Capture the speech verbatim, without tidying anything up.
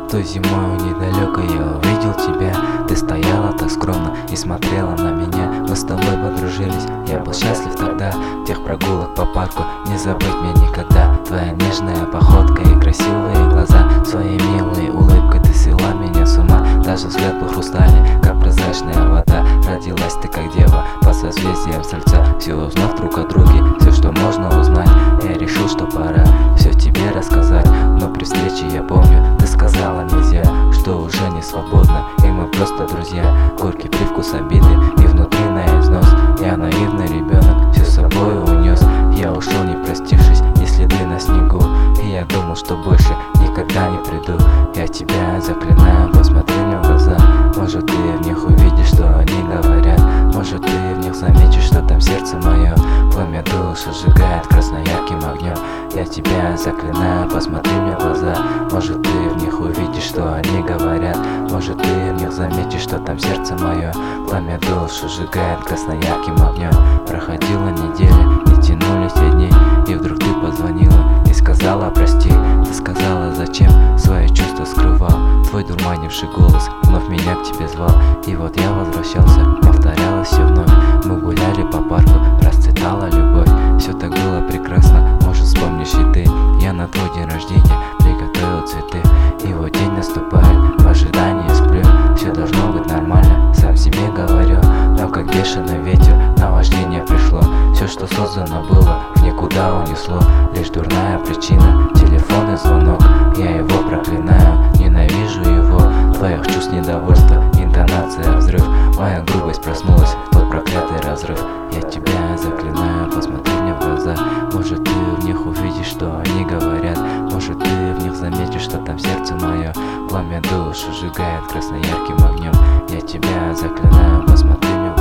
Той зимой недалеко я увидел тебя. Ты стояла так скромно и смотрела на меня. Мы с тобой подружились, я был счастлив тогда. Тех прогулок по парку не забыть мне никогда. Твоя нежная походка и красивые глаза, своей милой улыбкой ты свела меня с ума. Даже взгляд был хрустальный, как прозрачная вода. Родилась ты как дева по созвездиям Стрельца. Все узнав друг о друге, все, что можно узнать, я решил, что пора все тебе рассказать. Но при встрече я помню, ты сказала нельзя, что уже не свободно, и мы просто друзья. Горький привкус обиды и внутри на износ. Я наивный ребенок, все с собой унес. Я ушел, не простившись, и следы на снегу. И я думал, что больше никогда не приду. Я тебя заклинаю, посмотри мне в глаза. Может, ты в них увидишь, что они говорят. Может, ты в них заметишь, что там сердце мое пламя душу сжигает красноярким огнем. Я тебя заклинаю, посмотри мне в глаза. Может, ты в них увидишь, что они говорят. Может, ты в них заметишь, что там сердце мое пламя душу сжигает красноярким огнем. Проходила неделя, и тянулись дни, и вдруг ты позвонила и сказала прости. Ты сказала, зачем свои чувства скрывал. Твой дурманивший голос вновь меня к тебе звал. И вот я возвращался, повторялось все вновь. Мы гуляли по парку, расцветала любовь. Все так было прекрасно, может, вспомнишь и ты. Я на твой день рождения приготовил цветы. И вот день наступает, в ожидании сплю. Все должно быть нормально, сам себе говорю. Но как бешеный ветер, наваждение пришло. Все, что создано было, в никуда унесло. Лишь дурная причина, телефонный звонок. Я его проклинаю, ненавижу его. Твоих чувств недовольства, интонация взрыв. Моя грубость проснулась в тот проклятый разрыв. Я тебя заклинаю, посмотри мне в глаза. Может, ты в них увидишь, что они говорят. Может, ты в них заметишь, что там сердце мое пламя душу сжигает красноярким огнем. Я тебя заклинаю, посмотри мне в